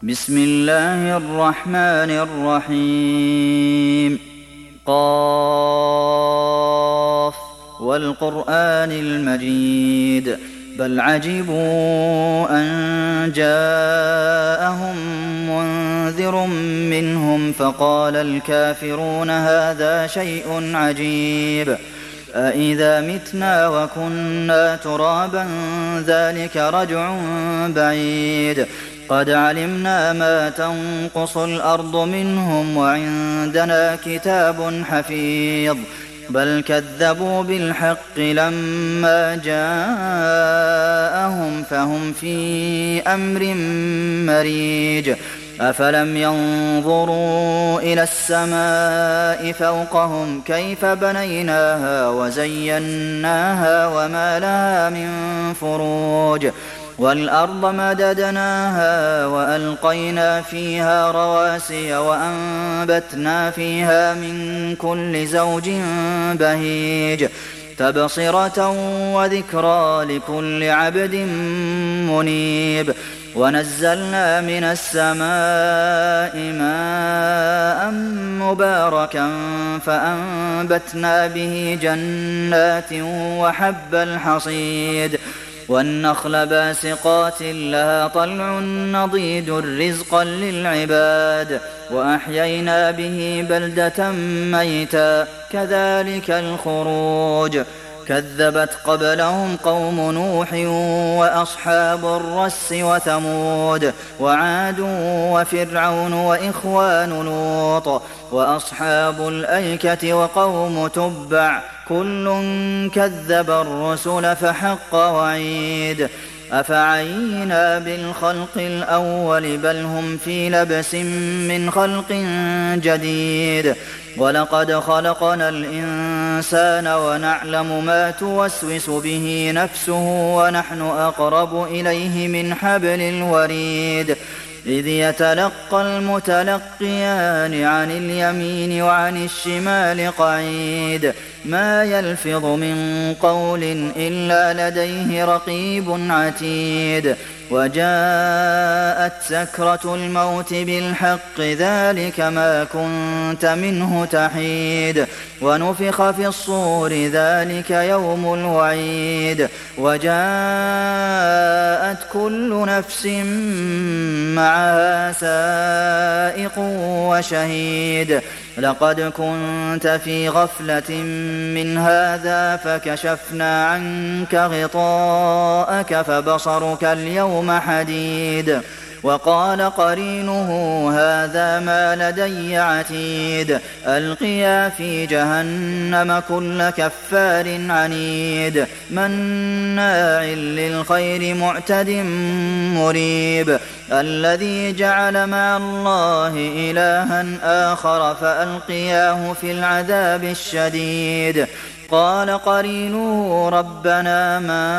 بسم الله الرحمن الرحيم قاف والقرآن المجيد بل عجبوا أن جاءهم منذر منهم فقال الكافرون هذا شيء عجيب أإذا متنا وكنا ترابا ذلك رجع بعيد قد علمنا ما تنقص الأرض منهم وعندنا كتاب حفيظ بل كذبوا بالحق لما جاءهم فهم في أمر مريج أفلم ينظروا إلى السماء فوقهم كيف بنيناها وزيناها وما لها من فروج والأرض مددناها وألقينا فيها رواسي وأنبتنا فيها من كل زوج بهيج تبصرة وذكرى لكل عبد منيب ونزلنا من السماء ماء مباركا فأنبتنا به جنات وحب الحصيد والنخل باسقات لها طلع نضيد رزقا للعباد وأحيينا به بلدة ميتا كذلك الخروج كذبت قبلهم قوم نوح وأصحاب الرس وثمود وعاد وفرعون وإخوان لوط وأصحاب الأيكة وقوم تبع كل كذب الرسل فحق وعيد أفعينا بالخلق الأول بل هم في لبس من خلق جديد ولقد خلقنا الإنسان ونعلم ما توسوس به نفسه ونحن أقرب إليه من حبل الوريد إذ يتلقى المتلقيان عن اليمين وعن الشمال قعيد ما يلفظ من قول إلا لديه رقيب عتيد وجاءت سكرة الموت بالحق ذلك ما كنت منه تحيد ونفخ في الصور ذلك يوم الوعيد وجاءت كل نفس معها سائق وشهيد لقد كنت في غفلة من هذا فكشفنا عنك غطاءك فبصرك اليوم حديد وقال قرينه هذا ما لدي عتيد ألقيا في جهنم كل كفار عنيد مناع للخير معتد مريب الذي جعل مع الله إلها آخر فألقياه في العذاب الشديد قال قرينه ربنا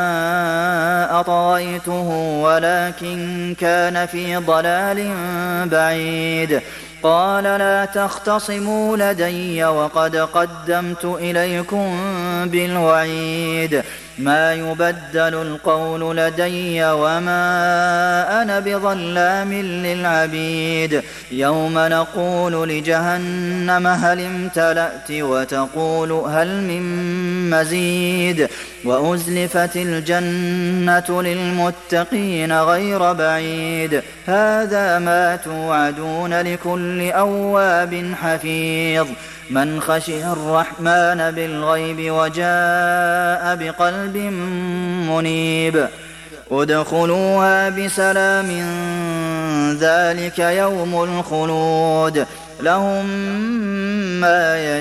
ما أطغيته ولكن كان في ضلال بعيد قال لا تختصموا لدي وقد قدمت إليكم بالوعيد ما يبدل القول لدي وما أنا بظلام للعبيد يوم نقول لجهنم هل امتلأت وتقول هل من مزيد وأزلفت الجنة للمتقين غير بعيد هذا ما توعدون لكل أواب حفيظ من خشي الرحمن بالغيب وجاء بقلب منيب ادخلوها بسلام ذلك يوم الخلود لهم ما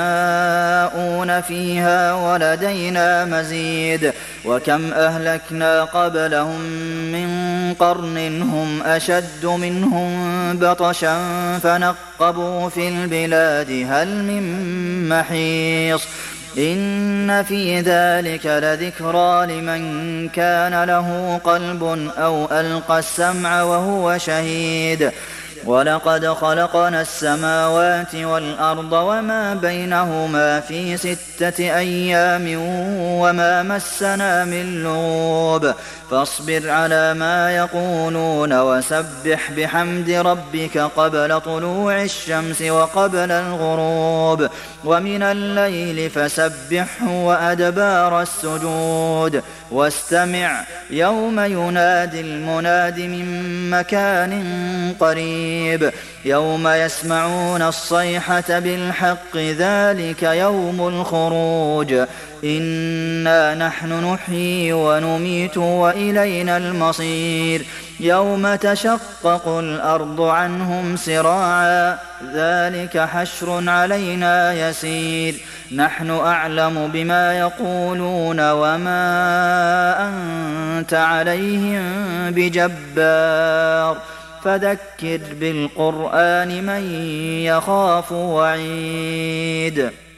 يشاءون فيها ولدينا مزيد وكم أهلكنا قبلهم من قرن هم أشد منهم بطشا فنقبوا في البلاد هل من محيص إن في ذلك لذكرى لمن كان له قلب أو ألقى السمع وهو شهيد وَلَقَدْ خَلَقْنَا السَّمَاوَاتِ وَالْأَرْضَ وَمَا بَيْنَهُمَا فِي 6 أَيَّامٍ وَمَا مَسَّنَا مِن لُّغُوبٍ فَاصْبِرْ عَلَىٰ مَا يَقُولُونَ وَسَبِّحْ بِحَمْدِ رَبِّكَ قَبْلَ طُلُوعِ الشَّمْسِ وَقَبْلَ الْغُرُوبِ وَمِنَ اللَّيْلِ فَسَبِّحْهُ وَأَدْبَارَ السُّجُودِ وَاسْتَمِعْ يَوْمَ يُنَادِ الْمُنَادِ مِن مَّكَانٍ قَرِيبٍ يَوْمَ يَسْمَعُونَ الصَّيْحَةَ بِالْحَقِّ ذَٰلِكَ يَوْمُ الْخُرُوجِ إِنَّا نَحْنُ نُحْيِي وَنُمِيتُ وَإِلَيْنَا الْمَصِيرُ يَوْمَ تَشَقَّقُ الْأَرْضُ عَنْهُمْ سِرَاعًا ذَٰلِكَ حَشْرٌ عَلَيْنَا يَسِيرٌ نَّحْنُ أَعْلَمُ بِمَا يَقُولُونَ وَمَا أَنتَ عَلَيْهِم بِجَبَّارٍ فَذَكِّرْ بِالْقُرْآنِ مَن يَخَافُ وَعِيدِ